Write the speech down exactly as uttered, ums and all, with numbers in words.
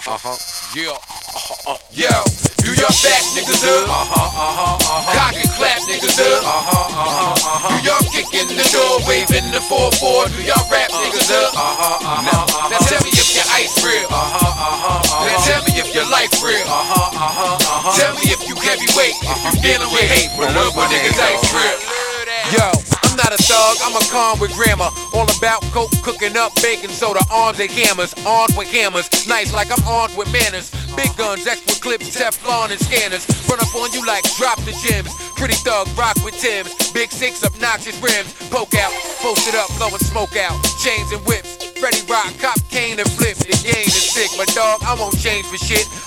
Uh-huh. Yeah. Uh-huh. Uh, yo. New York back niggas up. Uh-huh. Uh-huh. Uh-huh. Cock and clap niggas up. Uh-huh. Uh-huh. Uh-huh. New York kicking the door, waving the four four. New York rap niggas up. Uh-huh. Uh-huh. Now, now tell me if your ice real. Uh-huh. Uh-huh. Uh-huh. Now tell me if your life real. Uh-huh. Uh-huh. Uh-huh. Tell me if you heavyweight. If you dealing with hate, but love when niggas ice real. Yo. Not a thug, I'm a con with grammar. All about coke, cooking up bacon soda, arms and hammers, armed with hammers. Nice like I'm armed with manners. Big guns, extra clips, Teflon and scanners. Run up on you like drop the gems. Pretty thug, rock with Timbs. Big six, obnoxious rims. Poke out, post it up, blowing smoke out. Chains and whips, Freddie Rock, cop cane and flip. The game is sick, but dog, I won't change for shit.